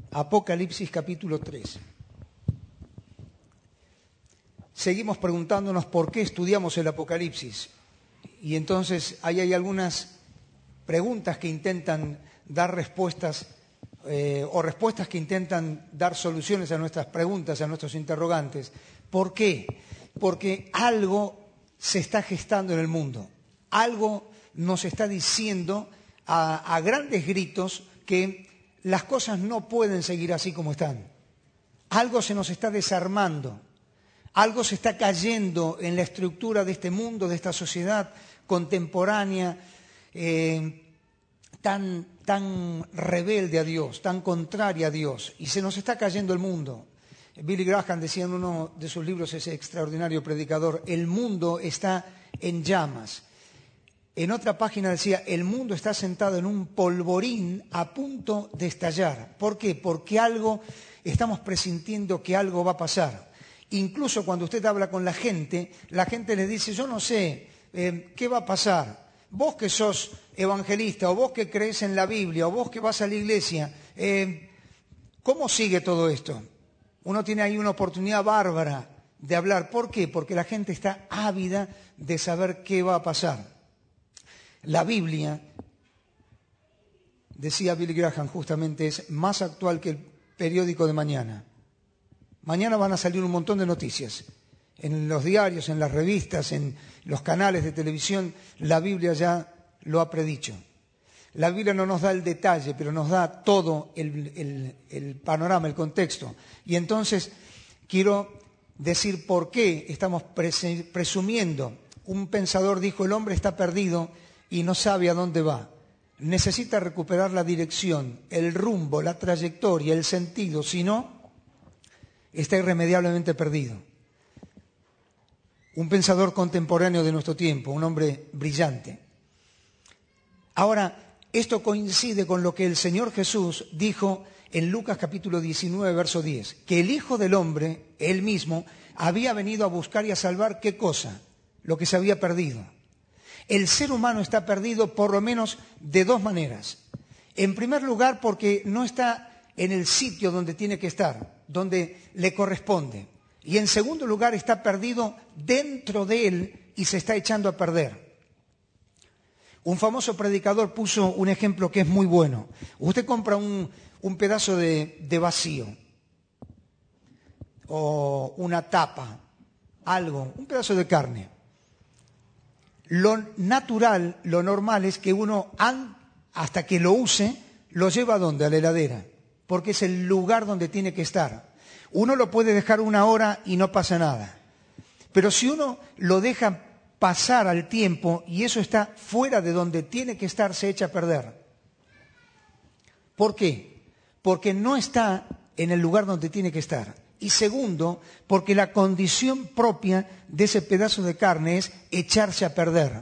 Apocalipsis capítulo 3. Seguimos preguntándonos por qué estudiamos el Apocalipsis. Y entonces ahí hay algunas preguntas que intentan dar respuestas o respuestas que intentan dar soluciones a nuestras preguntas, a nuestros interrogantes. ¿Por qué? Porque algo se está gestando en el mundo. Algo nos está diciendo a grandes gritos que las cosas no pueden seguir así como están. Algo se nos está desarmando. Algo se está cayendo en la estructura de este mundo, de esta sociedad contemporánea, tan rebelde a Dios, tan contraria a Dios. Y se nos está cayendo el mundo. Billy Graham decía en uno de sus libros, ese extraordinario predicador, el mundo está en llamas. En otra página decía, el mundo está sentado en un polvorín a punto de estallar. ¿Por qué? Porque estamos presintiendo que algo va a pasar. Incluso cuando usted habla con la gente le dice, yo no sé, ¿qué va a pasar? Vos que sos evangelista, o vos que crees en la Biblia, o vos que vas a la iglesia, ¿cómo sigue todo esto? Uno tiene ahí una oportunidad bárbara de hablar. ¿Por qué? Porque la gente está ávida de saber qué va a pasar. La Biblia, decía Billy Graham justamente, es más actual que el periódico de mañana. Mañana van a salir un montón de noticias. En los diarios, en las revistas, en los canales de televisión, la Biblia ya lo ha predicho. La Biblia no nos da el detalle, pero nos da todo el panorama, el contexto. Y entonces quiero decir por qué estamos presumiendo. Un pensador dijo, el hombre está perdido y no sabe a dónde va. Necesita recuperar la dirección, el rumbo, la trayectoria, el sentido. Si no, está irremediablemente perdido. Un pensador contemporáneo de nuestro tiempo, un hombre brillante. Ahora, esto coincide con lo que el Señor Jesús dijo en Lucas capítulo 19, verso 10, que el Hijo del Hombre, Él mismo, había venido a buscar y a salvar, ¿qué cosa? Lo que se había perdido. El ser humano está perdido por lo menos de dos maneras. En primer lugar, porque no está en el sitio donde tiene que estar, donde le corresponde. Y en segundo lugar, está perdido dentro de él y se está echando a perder. Un famoso predicador puso un ejemplo que es muy bueno. Usted compra un pedazo de vacío o una tapa, algo, un pedazo de carne. Lo natural, lo normal es que uno, hasta que lo use, lo lleva ¿a dónde? A la heladera, porque es el lugar donde tiene que estar. Uno lo puede dejar 1 hora y no pasa nada. Pero si uno lo deja pasar al tiempo y eso está fuera de donde tiene que estar, se echa a perder. ¿Por qué? Porque no está en el lugar donde tiene que estar. Y segundo, porque la condición propia de ese pedazo de carne es echarse a perder.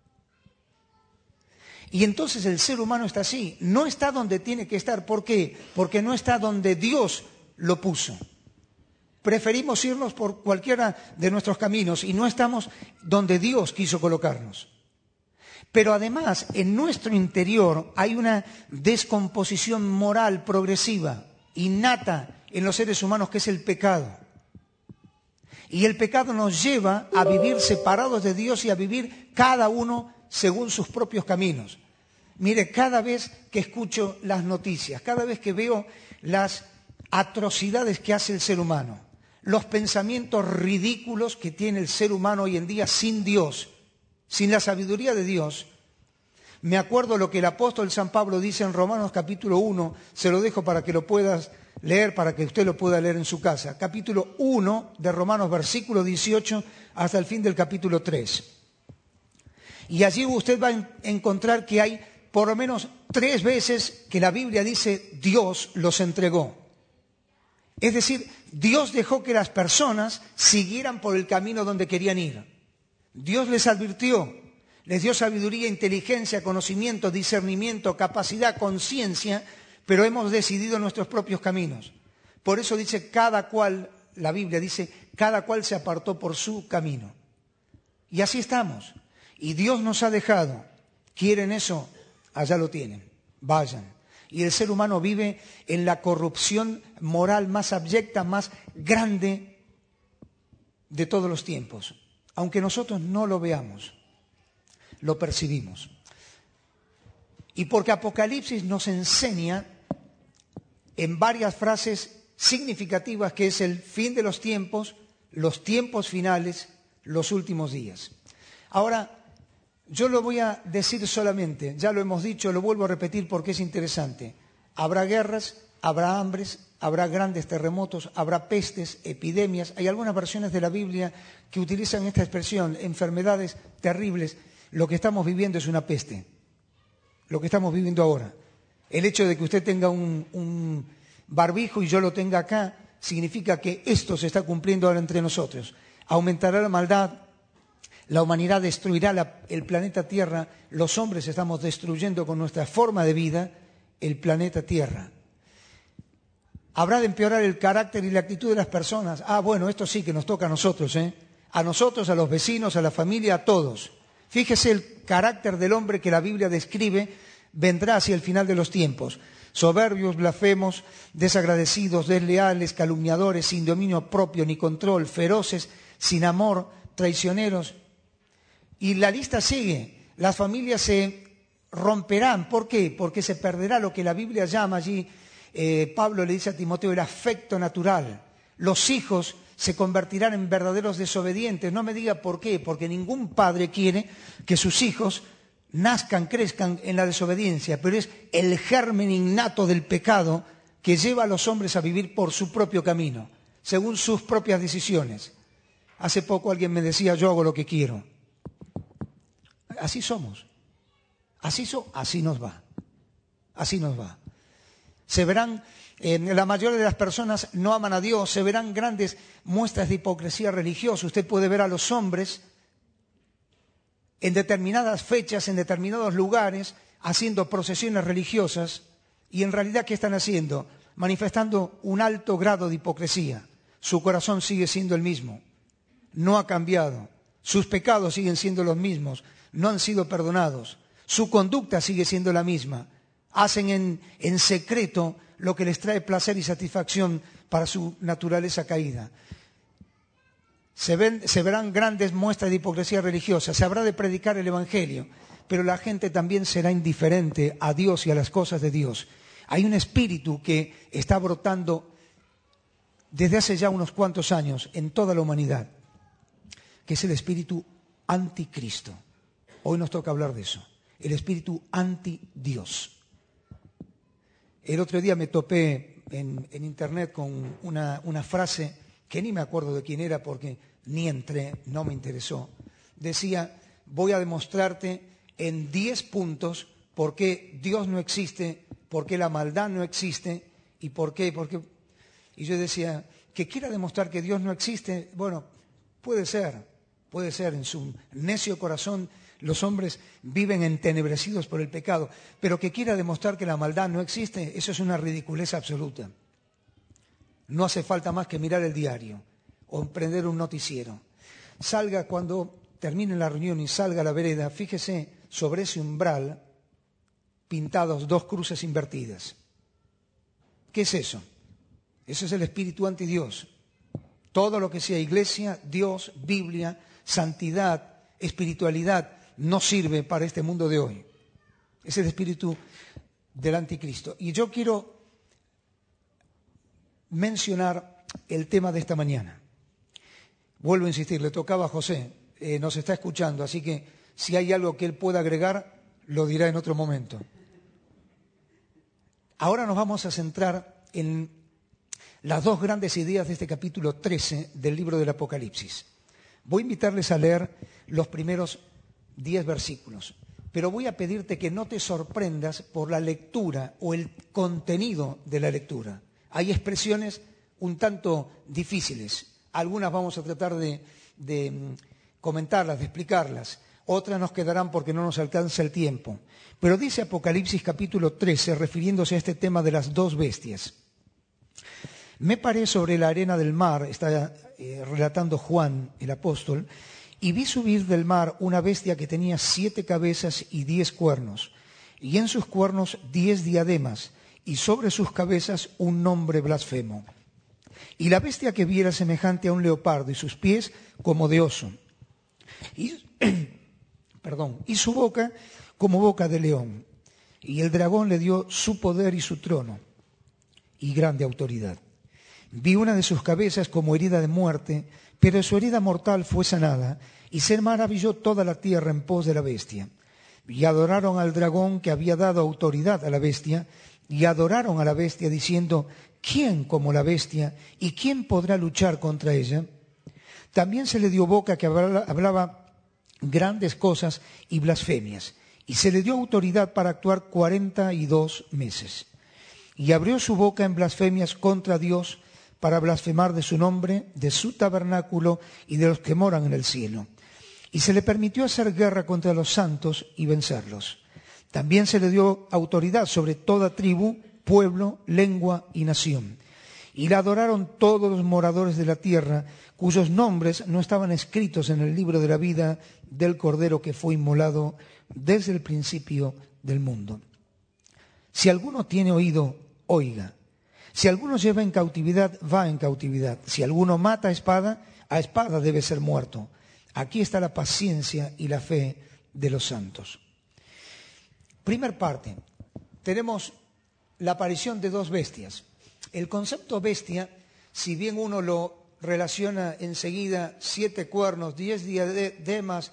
Y entonces el ser humano está así, no está donde tiene que estar. ¿Por qué? Porque no está donde Dios lo puso. Preferimos irnos por cualquiera de nuestros caminos y no estamos donde Dios quiso colocarnos. Pero además, en nuestro interior hay una descomposición moral progresiva, innata en los seres humanos, que es el pecado. Y el pecado nos lleva a vivir separados de Dios y a vivir cada uno según sus propios caminos. Mire, cada vez que escucho las noticias, cada vez que veo las atrocidades que hace el ser humano, los pensamientos ridículos que tiene el ser humano hoy en día sin Dios, sin la sabiduría de Dios, me acuerdo lo que el apóstol San Pablo dice en Romanos capítulo 1, se lo dejo para que lo puedas leer, para que usted lo pueda leer en su casa. Capítulo 1 de Romanos, versículo 18 hasta el fin del capítulo 3. Y allí usted va a encontrar que hay por lo menos 3 veces que la Biblia dice Dios los entregó. Es decir, Dios dejó que las personas siguieran por el camino donde querían ir. Dios les advirtió, les dio sabiduría, inteligencia, conocimiento, discernimiento, capacidad, conciencia, pero hemos decidido nuestros propios caminos. Por eso dice cada cual, la Biblia dice, cada cual se apartó por su camino. Y así estamos. Y Dios nos ha dejado. ¿Quieren eso? Allá lo tienen. Vayan. Y el ser humano vive en la corrupción moral más abyecta, más grande de todos los tiempos. Aunque nosotros no lo veamos, lo percibimos. Y porque Apocalipsis nos enseña en varias frases significativas que es el fin de los tiempos finales, los últimos días. Ahora, yo lo voy a decir solamente, ya lo hemos dicho, lo vuelvo a repetir porque es interesante. Habrá guerras, habrá hambres, habrá grandes terremotos, habrá pestes, epidemias. Hay algunas versiones de la Biblia que utilizan esta expresión, enfermedades terribles. Lo que estamos viviendo es una peste, lo que estamos viviendo ahora. El hecho de que usted tenga un barbijo y yo lo tenga acá, significa que esto se está cumpliendo ahora entre nosotros. Aumentará la maldad. La humanidad destruirá el planeta Tierra, los hombres estamos destruyendo con nuestra forma de vida el planeta Tierra. Habrá de empeorar el carácter y la actitud de las personas. Bueno, esto sí que nos toca a nosotros, a nosotros, a los vecinos, a la familia, a todos. Fíjese el carácter del hombre que la Biblia describe, vendrá hacia el final de los tiempos. Soberbios, blasfemos, desagradecidos, desleales, calumniadores, sin dominio propio ni control, feroces, sin amor, traicioneros. Y la lista sigue. Las familias se romperán. ¿Por qué? Porque se perderá lo que la Biblia llama allí, Pablo le dice a Timoteo, el afecto natural. Los hijos se convertirán en verdaderos desobedientes. No me diga por qué, porque ningún padre quiere que sus hijos nazcan, crezcan en la desobediencia, pero es el germen innato del pecado que lleva a los hombres a vivir por su propio camino, según sus propias decisiones. Hace poco alguien me decía, yo hago lo que quiero. Así somos. Así nos va. Así nos va. Se verán, la mayoría de las personas no aman a Dios, se verán grandes muestras de hipocresía religiosa. Usted puede ver a los hombres en determinadas fechas, en determinados lugares, haciendo procesiones religiosas, y en realidad, ¿qué están haciendo? Manifestando un alto grado de hipocresía. Su corazón sigue siendo el mismo, no ha cambiado. Sus pecados siguen siendo los mismos, no han sido perdonados. Su conducta sigue siendo la misma. Hacen en secreto lo que les trae placer y satisfacción para su naturaleza caída. Se verán grandes muestras de hipocresía religiosa, se habrá de predicar el Evangelio, pero la gente también será indiferente a Dios y a las cosas de Dios. Hay un espíritu que está brotando desde hace ya unos cuantos años en toda la humanidad, que es el espíritu anticristo. Hoy nos toca hablar de eso, el espíritu anti-Dios. El otro día me topé en internet con una frase que ni me acuerdo de quién era porque ni entré, no me interesó. Decía, voy a demostrarte en 10 puntos por qué Dios no existe, por qué la maldad no existe y por qué. Y yo decía, que quiera demostrar que Dios no existe, bueno, puede ser en su necio corazón. Los hombres viven entenebrecidos por el pecado, pero que quiera demostrar que la maldad no existe, eso es una ridiculez absoluta. No hace falta más que mirar el diario o emprender un noticiero. Salga cuando termine la reunión y salga a la vereda, fíjese sobre ese umbral pintados 2 cruces invertidas. ¿Qué es eso? Eso es el espíritu anti-Dios. Todo lo que sea iglesia, Dios, Biblia, santidad, espiritualidad, no sirve para este mundo de hoy. Es el espíritu del anticristo. Y yo quiero mencionar el tema de esta mañana. Vuelvo a insistir, le tocaba a José, nos está escuchando, así que si hay algo que él pueda agregar, lo dirá en otro momento. Ahora nos vamos a centrar en las 2 grandes ideas de este capítulo 13 del libro del Apocalipsis. Voy a invitarles a leer los primeros 10 versículos, pero voy a pedirte que no te sorprendas por la lectura o el contenido de la lectura. Hay expresiones un tanto difíciles. Algunas vamos a tratar de comentarlas, de explicarlas. Otras nos quedarán porque no nos alcanza el tiempo. Pero dice Apocalipsis capítulo 13, refiriéndose a este tema de las 2 bestias. Me paré sobre la arena del mar, está relatando Juan, el apóstol, y vi subir del mar una bestia que tenía 7 cabezas y 10 cuernos, y en sus cuernos 10 diademas, y sobre sus cabezas un nombre blasfemo. Y la bestia que viera semejante a un leopardo y sus pies como de oso. Y su boca como boca de león. Y el dragón le dio su poder y su trono y grande autoridad. Vi una de sus cabezas como herida de muerte, pero su herida mortal fue sanada, y se maravilló toda la tierra en pos de la bestia. Y adoraron al dragón que había dado autoridad a la bestia, y adoraron a la bestia diciendo: ¿quién como la bestia? ¿Y quién podrá luchar contra ella? También se le dio boca que hablaba grandes cosas y blasfemias, y se le dio autoridad para actuar 42 meses. Y abrió su boca en blasfemias contra Dios, para blasfemar de su nombre, de su tabernáculo y de los que moran en el cielo. Y se le permitió hacer guerra contra los santos y vencerlos. También se le dio autoridad sobre toda tribu, pueblo, lengua y nación. Y la adoraron todos los moradores de la tierra, cuyos nombres no estaban escritos en el libro de la vida del Cordero que fue inmolado desde el principio del mundo. Si alguno tiene oído, oiga. Si alguno lleva en cautividad, va en cautividad. Si alguno mata a espada debe ser muerto. Aquí está la paciencia y la fe de los santos. Primer parte, tenemos la aparición de dos bestias. El concepto bestia, si bien uno lo relaciona enseguida 7 cuernos, 10 diademas,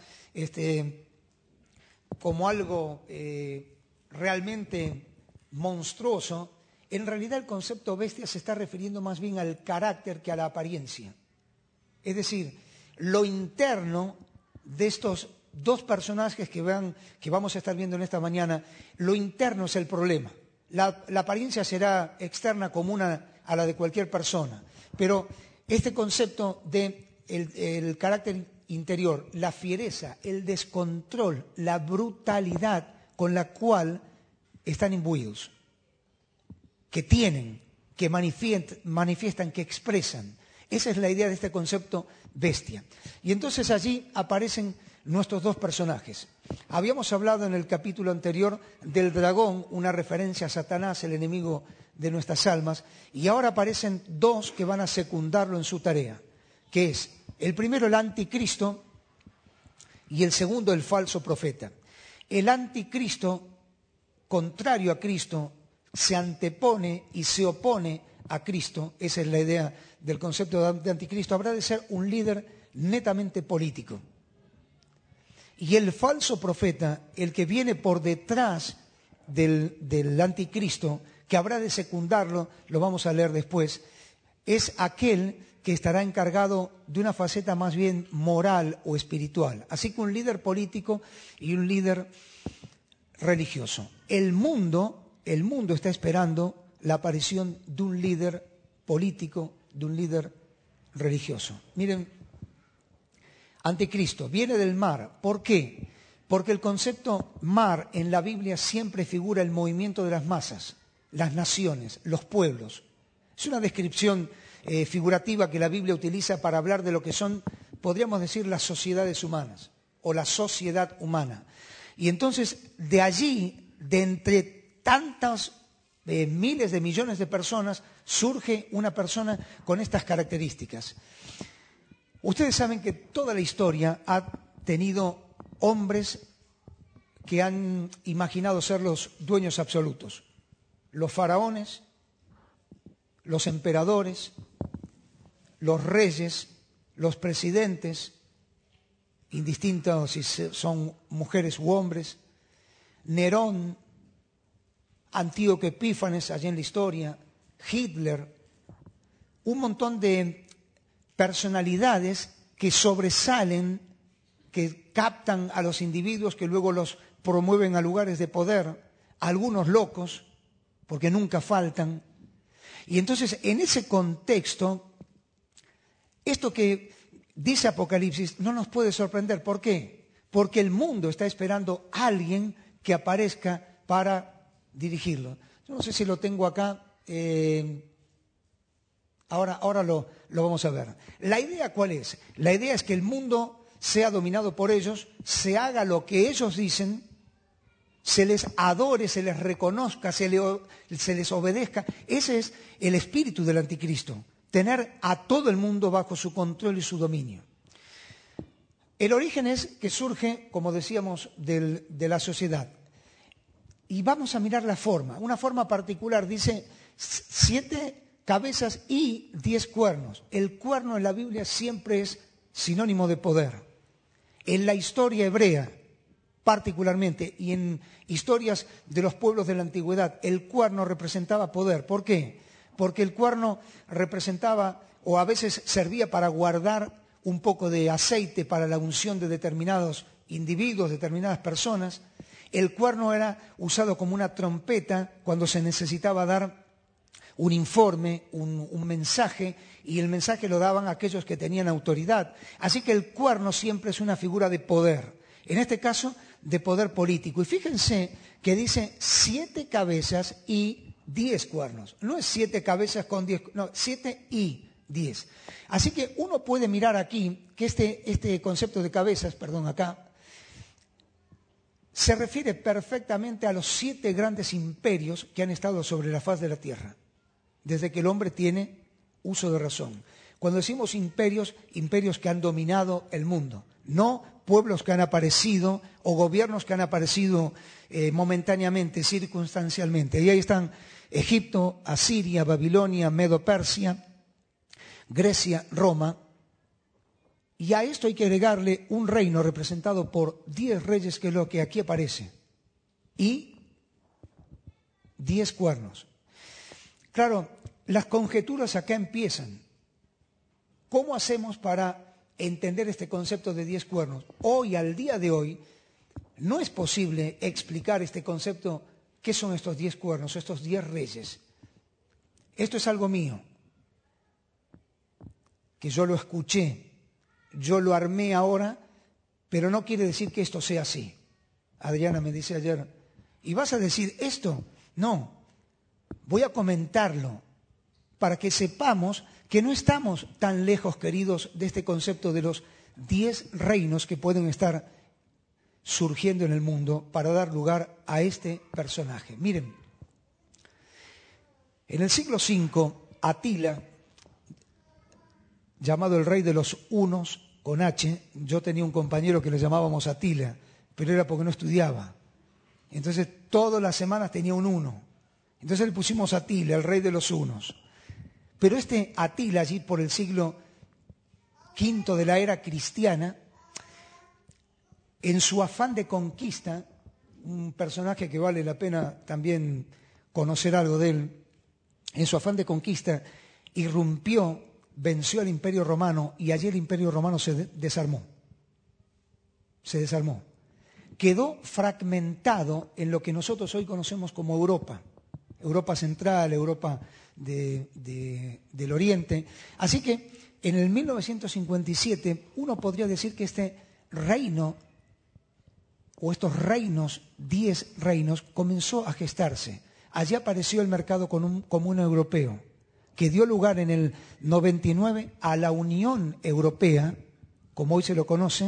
como algo realmente monstruoso, en realidad el concepto bestia se está refiriendo más bien al carácter que a la apariencia. Es decir, lo interno de estos dos personajes que vamos a estar viendo en esta mañana, lo interno es el problema. La apariencia será externa común a la de cualquier persona, pero este concepto de el carácter interior, la fiereza, el descontrol, la brutalidad con la cual están imbuidos, que tienen, que manifiestan, que expresan. Esa es la idea de este concepto bestia. Y entonces allí aparecen nuestros dos personajes. Habíamos hablado en el capítulo anterior del dragón, una referencia a Satanás, el enemigo de nuestras almas, y ahora aparecen dos que van a secundarlo en su tarea, que es el primero el anticristo y el segundo el falso profeta. El anticristo, contrario a Cristo, se antepone y se opone a Cristo. Esa es la idea del concepto de anticristo. Habrá de ser un líder netamente político. Y el falso profeta, el que viene por detrás del anticristo, que habrá de secundarlo, lo vamos a leer después, es aquel que estará encargado de una faceta más bien moral o espiritual. Así que un líder político y un líder religioso. El mundo está esperando la aparición de un líder político, de un líder religioso. Miren, anticristo viene del mar. ¿Por qué? Porque el concepto mar en la Biblia siempre figura el movimiento de las masas, las naciones, los pueblos. Es una descripción figurativa que la Biblia utiliza para hablar de lo que son, podríamos decir, las sociedades humanas o la sociedad humana. Y entonces, de allí, de entre tantas miles de millones de personas, surge una persona con estas características. Ustedes saben que toda la historia ha tenido hombres que han imaginado ser los dueños absolutos. Los faraones, los emperadores, los reyes, los presidentes, indistintos si son mujeres u hombres, Nerón, Antíoco Epífanes, allá en la historia, Hitler, un montón de personalidades que sobresalen, que captan a los individuos, que luego los promueven a lugares de poder, algunos locos, porque nunca faltan. Y entonces, en ese contexto, esto que dice Apocalipsis no nos puede sorprender. ¿Por qué? Porque el mundo está esperando a alguien que aparezca para dirigirlo. Yo no sé si lo tengo acá, ahora lo vamos a ver. ¿La idea cuál es? La idea es que el mundo sea dominado por ellos, se haga lo que ellos dicen se les adore, se les reconozca, se les obedezca. Ese es el espíritu del anticristo, tener a todo el mundo bajo su control y su dominio. El origen es que surge, como decíamos, de la sociedad. Y vamos a mirar la forma. Una forma particular dice 7 cabezas y 10 cuernos. El cuerno en la Biblia siempre es sinónimo de poder. En la historia hebrea, particularmente, y en historias de los pueblos de la antigüedad, el cuerno representaba poder. ¿Por qué? Porque el cuerno representaba, o a veces servía para guardar un poco de aceite para la unción de determinados individuos, determinadas personas. El cuerno era usado como una trompeta cuando se necesitaba dar un informe, un mensaje, y el mensaje lo daban aquellos que tenían autoridad. Así que el cuerno siempre es una figura de poder, en este caso de poder político. Y fíjense que dice 7 cabezas y 10 cuernos. No es 7 cabezas con 10, no, 7 y 10. Así que uno puede mirar aquí que este concepto de cabezas, acá, se refiere perfectamente a los 7 grandes imperios que han estado sobre la faz de la tierra, desde que el hombre tiene uso de razón. Cuando decimos imperios, imperios que han dominado el mundo, no pueblos que han aparecido o gobiernos que han aparecido momentáneamente, circunstancialmente. Y ahí están Egipto, Asiria, Babilonia, Medo-Persia, Grecia, Roma. Y a esto hay que agregarle un reino representado por 10 reyes, que es lo que aquí aparece, y 10 cuernos. Claro, las conjeturas acá empiezan. ¿Cómo hacemos para entender este concepto de 10 cuernos? Hoy, al día de hoy, no es posible explicar este concepto. ¿Qué son estos 10 cuernos, estos 10 reyes? Esto es algo mío, que yo lo escuché, yo lo armé ahora, pero no quiere decir que esto sea así. Adriana me dice ayer, ¿y vas a decir esto? No, voy a comentarlo para que sepamos que no estamos tan lejos, queridos, de este concepto de los 10 reinos que pueden estar surgiendo en el mundo para dar lugar a este personaje. Miren, en el siglo V, Atila, llamado el rey de los hunos, con H, yo tenía un compañero que le llamábamos Atila, pero era porque no estudiaba. Entonces todas las semanas tenía un uno. Entonces le pusimos Atila, el rey de los hunos. Pero este Atila, allí por el siglo V de la era cristiana, en su afán de conquista, un personaje que vale la pena también conocer algo de él, en su afán de conquista irrumpió, venció al Imperio Romano, y allí el Imperio Romano se desarmó. Se desarmó. Quedó fragmentado en lo que nosotros hoy conocemos como Europa. Europa Central, Europa del Oriente. Así que en el 1957 uno podría decir que este reino, o estos reinos, 10 reinos, comenzó a gestarse. Allí apareció el mercado común europeo, que dio lugar en el 99 a la Unión Europea, como hoy se lo conoce,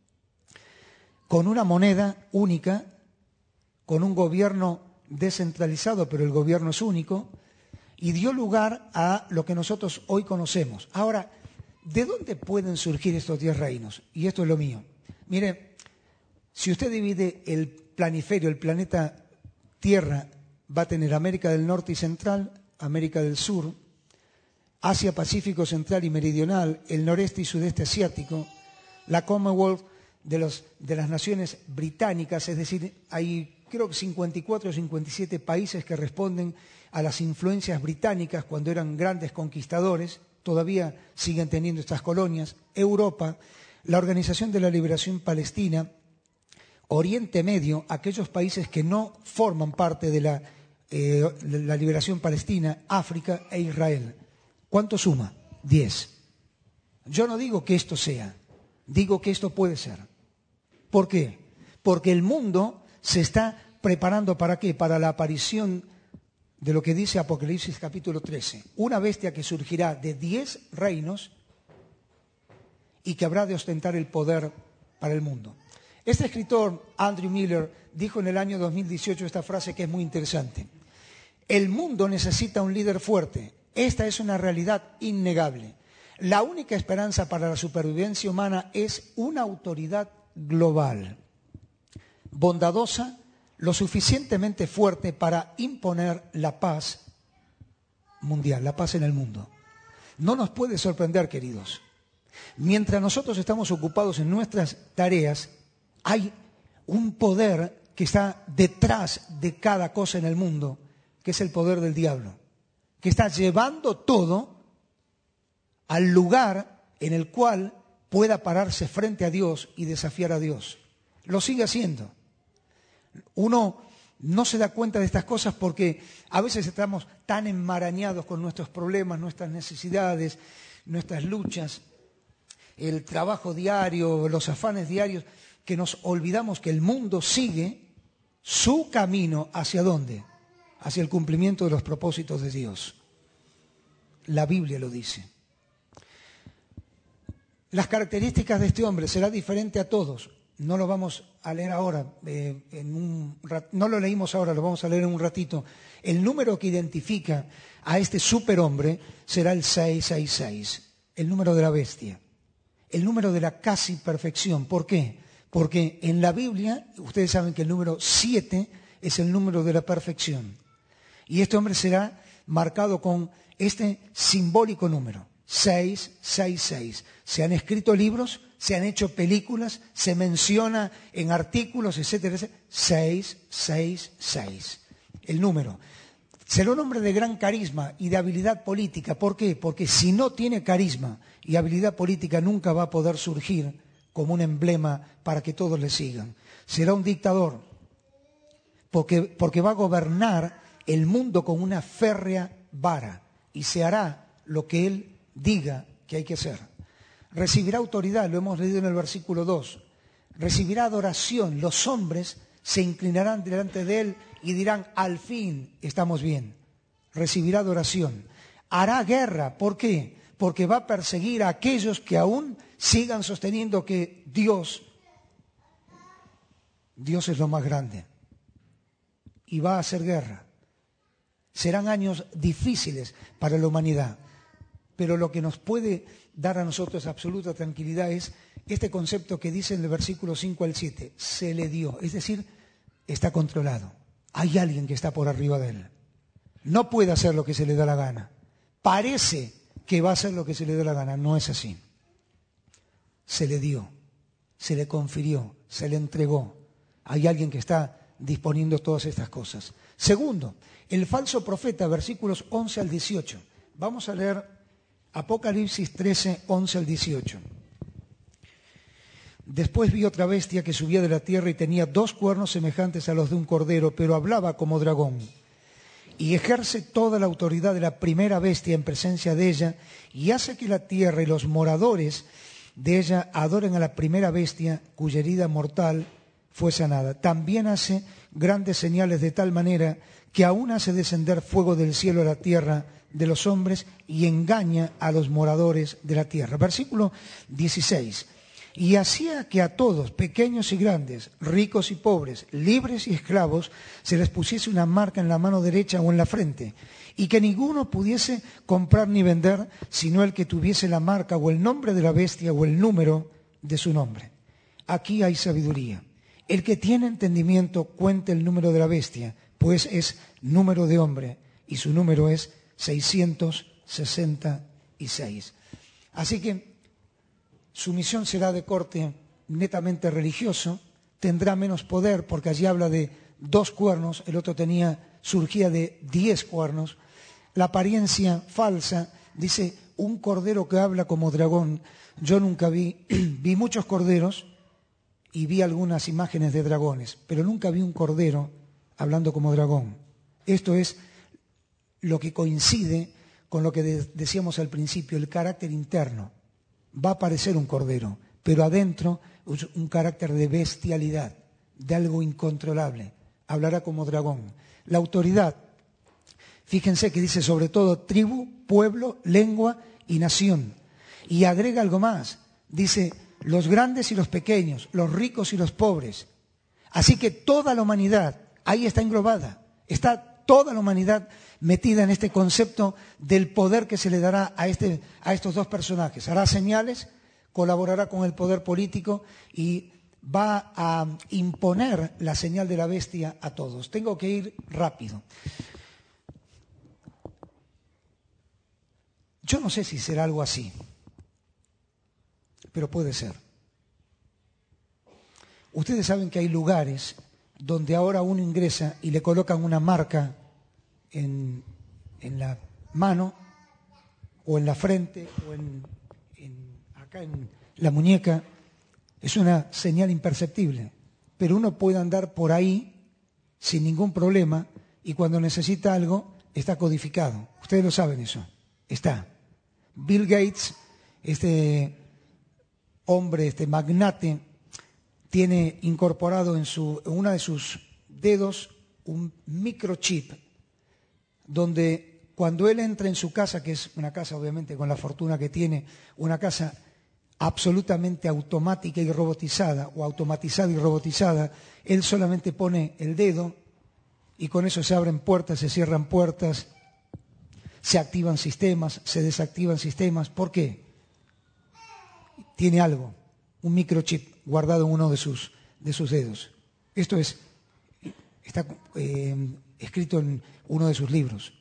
con una moneda única, con un gobierno descentralizado, pero el gobierno es único, y dio lugar a lo que nosotros hoy conocemos. Ahora, ¿de dónde pueden surgir estos 10 reinos? Y esto es lo mío. Mire, si usted divide el planiferio, el planeta Tierra, va a tener América del Norte y Central, América del Sur, Asia, Pacífico, Central y Meridional, el Noreste y Sudeste Asiático, la Commonwealth de las naciones británicas, es decir, hay creo que 54 o 57 países que responden a las influencias británicas cuando eran grandes conquistadores, todavía siguen teniendo estas colonias, Europa, la Organización de la Liberación Palestina, Oriente Medio, aquellos países que no forman parte de la liberación palestina, África e Israel. ¿Cuánto suma? 10. Yo no digo que esto sea, digo que esto puede ser. ¿Por qué? Porque el mundo se está preparando ¿para qué? Para la aparición de lo que dice Apocalipsis capítulo 13. Una bestia que surgirá de 10 reinos y que habrá de ostentar el poder para el mundo. Este escritor, Andrew Miller, dijo en el año 2018 esta frase que es muy interesante. El mundo necesita un líder fuerte. Esta es una realidad innegable. La única esperanza para la supervivencia humana es una autoridad global, bondadosa, lo suficientemente fuerte para imponer la paz mundial, la paz en el mundo. No nos puede sorprender, queridos. Mientras nosotros estamos ocupados en nuestras tareas, hay un poder que está detrás de cada cosa en el mundo, que es el poder del diablo, que está llevando todo al lugar en el cual pueda pararse frente a Dios y desafiar a Dios. Lo sigue haciendo. Uno no se da cuenta de estas cosas porque a veces estamos tan enmarañados con nuestros problemas, nuestras necesidades, nuestras luchas, el trabajo diario, los afanes diarios, que nos olvidamos que el mundo sigue su camino. ¿Hacia dónde? Hacia el cumplimiento de los propósitos de Dios. La Biblia lo dice. Las características de este hombre será diferente a todos. No lo vamos a leer ahora, no lo leímos ahora, lo vamos a leer en un ratito. El número que identifica a este superhombre será el 666, el número de la bestia, el número de la casi perfección. ¿Por qué? Porque en la Biblia, ustedes saben que el número 7 es el número de la perfección. Y este hombre será marcado con este simbólico número, 666. Se han escrito libros, se han hecho películas, se menciona en artículos, etcétera, etcétera. 666, el número. Será un hombre de gran carisma y de habilidad política. ¿Por qué? Porque si no tiene carisma y habilidad política nunca va a poder surgir como un emblema para que todos le sigan. Será un dictador, porque va a gobernar el mundo con una férrea vara y se hará lo que él diga que hay que hacer. Recibirá autoridad, lo hemos leído en el versículo 2. Recibirá adoración, los hombres se inclinarán delante de él y dirán, al fin estamos bien. Recibirá adoración. Hará guerra, ¿por qué? Porque va a perseguir a aquellos que aún sigan sosteniendo que Dios es lo más grande. Y va a hacer guerra. Serán años difíciles para la humanidad. Pero lo que nos puede dar a nosotros absoluta tranquilidad es este concepto que dice en el versículo 5 al 7. Se le dio, es decir, está controlado. Hay alguien que está por arriba de él. No puede hacer lo que se le da la gana. Parece que va a hacer lo que se le da la gana. No es así. Se le dio, se le confirió, se le entregó. Hay alguien que está disponiendo todas estas cosas. Segundo, el falso profeta, versículos 11 al 18. Vamos a leer Apocalipsis 13, 11 al 18. Después vi otra bestia que subía de la tierra y tenía 2 cuernos semejantes a los de un cordero, pero hablaba como dragón. Y ejerce toda la autoridad de la primera bestia en presencia de ella, y hace que la tierra y los moradores de ella adoren a la primera bestia, cuya herida mortal fue sanada. También hace grandes señales de tal manera que aún hace descender fuego del cielo a la tierra de los hombres y engaña a los moradores de la tierra. Versículo 16. Y hacía que a todos, pequeños y grandes, ricos y pobres, libres y esclavos, se les pusiese una marca en la mano derecha o en la frente, y que ninguno pudiese comprar ni vender, sino el que tuviese la marca o el nombre de la bestia o el número de su nombre. Aquí hay sabiduría. El que tiene entendimiento cuente el número de la bestia, pues es número de hombre, y su número es 666. Así que su misión será de corte netamente religioso, tendrá menos poder porque allí habla de 2 cuernos, el otro surgía de 10 cuernos. La apariencia falsa, dice, un cordero que habla como dragón. Yo nunca vi muchos corderos y vi algunas imágenes de dragones, pero nunca vi un cordero hablando como dragón. Esto es lo que coincide con lo que decíamos al principio, el carácter interno. Va a aparecer un cordero, pero adentro un carácter de bestialidad, de algo incontrolable. Hablará como dragón. La autoridad, fíjense que dice sobre todo tribu, pueblo, lengua y nación. Y agrega algo más, dice los grandes y los pequeños, los ricos y los pobres. Así que toda la humanidad ahí está englobada. Está toda la humanidad metida en este concepto del poder que se le dará a estos dos personajes. Hará señales, colaborará con el poder político y va a imponer la señal de la bestia a todos. Tengo que ir rápido. Yo no sé si será algo así, pero puede ser. Ustedes saben que hay lugares donde ahora uno ingresa y le colocan una marca en la mano o en la frente o acá en la muñeca. Es una señal imperceptible, pero uno puede andar por ahí sin ningún problema y cuando necesita algo está codificado. Ustedes lo saben eso. Está. Bill Gates, este hombre, este magnate, tiene incorporado en uno de sus dedos un microchip donde cuando él entra en su casa, que es una casa obviamente con la fortuna que tiene, una casa absolutamente automática y robotizada, o automatizada y robotizada, él solamente pone el dedo y con eso se abren puertas, se cierran puertas, se activan sistemas, se desactivan sistemas. ¿Por qué? Tiene algo, un microchip guardado en uno de sus dedos. Esto está escrito en uno de sus libros.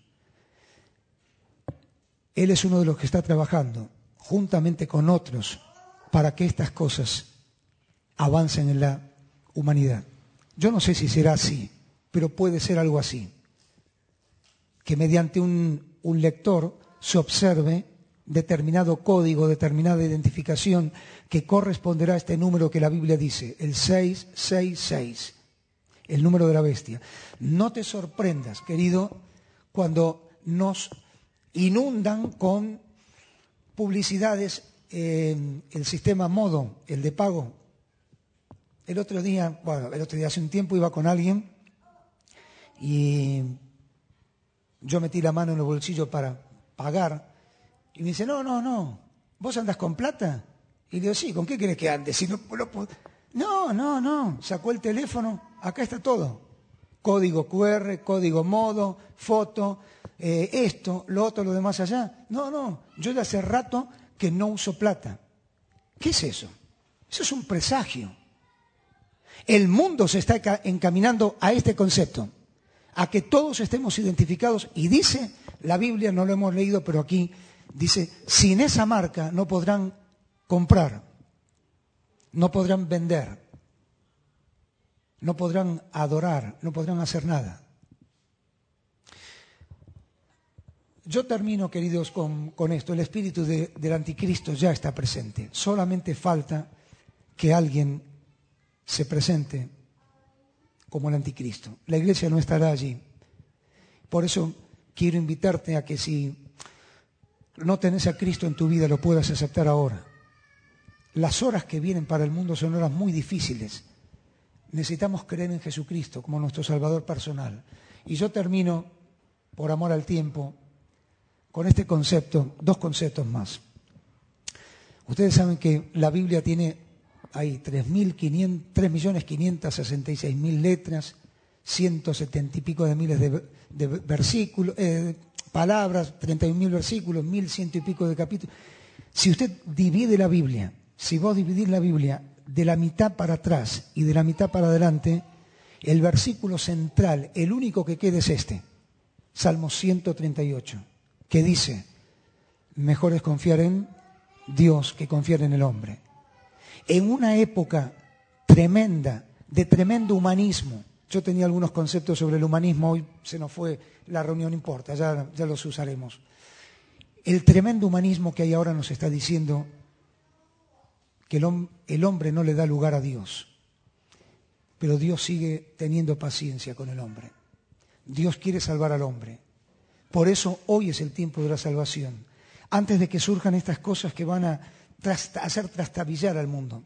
Él es uno de los que está trabajando juntamente con otros para que estas cosas avancen en la humanidad. Yo no sé si será así, pero puede ser algo así. Que mediante un lector se observe determinado código, determinada identificación que corresponderá a este número que la Biblia dice, el 666, el número de la bestia. No te sorprendas, querido, cuando nos inundan con publicidades, el sistema Modo, el de pago. El otro día hace un tiempo iba con alguien y yo metí la mano en el bolsillo para pagar y me dice, no, ¿vos andás con plata? Y le digo, sí, ¿con qué querés que ande? Si no, sacó el teléfono, acá está todo. Código QR, código Modo, foto, esto, lo otro, lo demás allá. No, yo ya hace rato que no uso plata. ¿Qué es eso? Eso es un presagio. El mundo se está encaminando a este concepto, a que todos estemos identificados. Y dice, la Biblia, no lo hemos leído, pero aquí dice, sin esa marca no podrán comprar, no podrán vender, no podrán adorar, no podrán hacer nada. Yo termino, queridos, con esto. El espíritu del anticristo ya está presente. Solamente falta que alguien se presente como el anticristo. La iglesia no estará allí. Por eso quiero invitarte a que si no tenés a Cristo en tu vida, lo puedas aceptar ahora. Las horas que vienen para el mundo son horas muy difíciles. Necesitamos creer en Jesucristo como nuestro Salvador personal. Y yo termino, por amor al tiempo, con este concepto, dos conceptos más. Ustedes saben que la Biblia hay 3.566.000 letras, 170 y pico de miles de versículos, palabras, 31.000 versículos, 1.100 y pico de capítulos. Si usted divide la Biblia, si vos dividís la Biblia de la mitad para atrás y de la mitad para adelante, el versículo central, el único que queda es este, Salmo 138. Que dice, mejor es confiar en Dios que confiar en el hombre. En una época tremenda, de tremendo humanismo, yo tenía algunos conceptos sobre el humanismo, hoy se nos fue la reunión, no importa, ya los usaremos. El tremendo humanismo que hay ahora nos está diciendo que el hombre no le da lugar a Dios, pero Dios sigue teniendo paciencia con el hombre. Dios quiere salvar al hombre. Por eso hoy es el tiempo de la salvación. Antes de que surjan estas cosas que van a hacer trastabillar al mundo.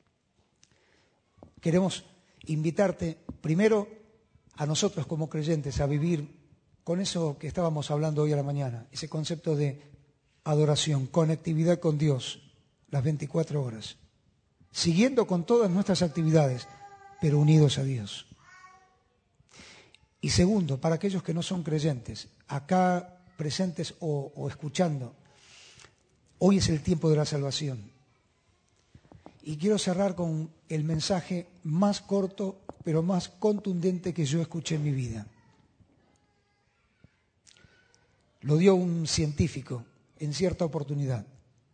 Queremos invitarte primero a nosotros como creyentes a vivir con eso que estábamos hablando hoy a la mañana. Ese concepto de adoración, conectividad con Dios, las 24 horas. siguiendo con todas nuestras actividades, pero unidos a Dios. Y segundo, para aquellos que no son creyentes, acá presentes o escuchando, hoy es el tiempo de la salvación. Y quiero cerrar con el mensaje más corto, pero más contundente que yo escuché en mi vida. Lo dio un científico en cierta oportunidad.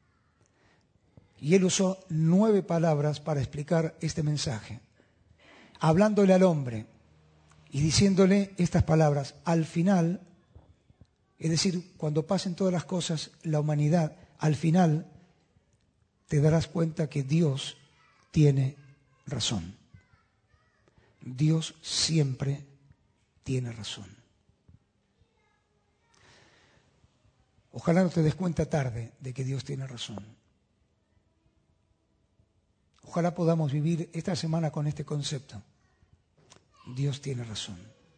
Y él usó 9 palabras para explicar este mensaje, hablándole al hombre y diciéndole estas palabras. Al final, es decir, cuando pasen todas las cosas, la humanidad, al final te darás cuenta que Dios tiene razón. Dios siempre tiene razón. Ojalá no te des cuenta tarde de que Dios tiene razón. Ojalá podamos vivir esta semana con este concepto. Dios tiene razón.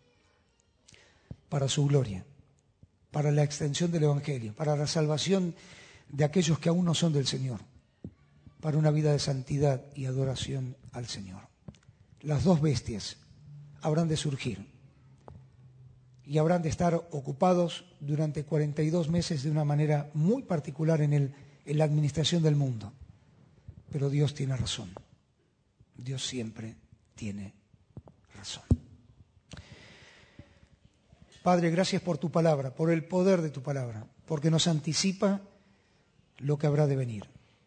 Para su gloria, para la extensión del Evangelio, para la salvación de aquellos que aún no son del Señor, para una vida de santidad y adoración al Señor. Las 2 bestias habrán de surgir y habrán de estar ocupados durante 42 meses de una manera muy particular en la administración del mundo. Pero Dios tiene razón. Dios siempre tiene razón. Padre, gracias por tu palabra, por el poder de tu palabra, porque nos anticipa lo que habrá de venir.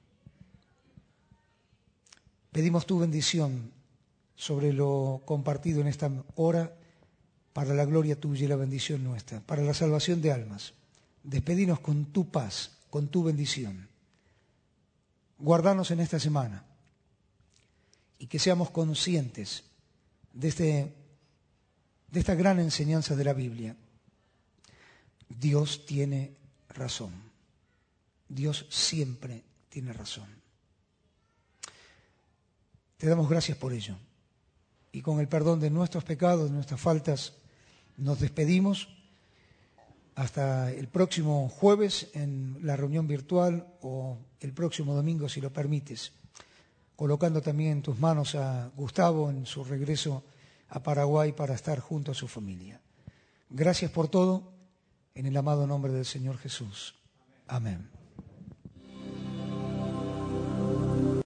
Pedimos tu bendición sobre lo compartido en esta hora, para la gloria tuya y la bendición nuestra, para la salvación de almas. Despedinos con tu paz, con tu bendición. Guardanos en esta semana y que seamos conscientes de esta gran enseñanza de la Biblia. Dios tiene razón. Dios siempre tiene razón. Te damos gracias por ello. Y con el perdón de nuestros pecados, de nuestras faltas, nos despedimos hasta el próximo jueves en la reunión virtual o el próximo domingo, si lo permites, colocando también en tus manos a Gustavo en su regreso a Paraguay para estar junto a su familia. Gracias por todo, en el amado nombre del Señor Jesús. Amén.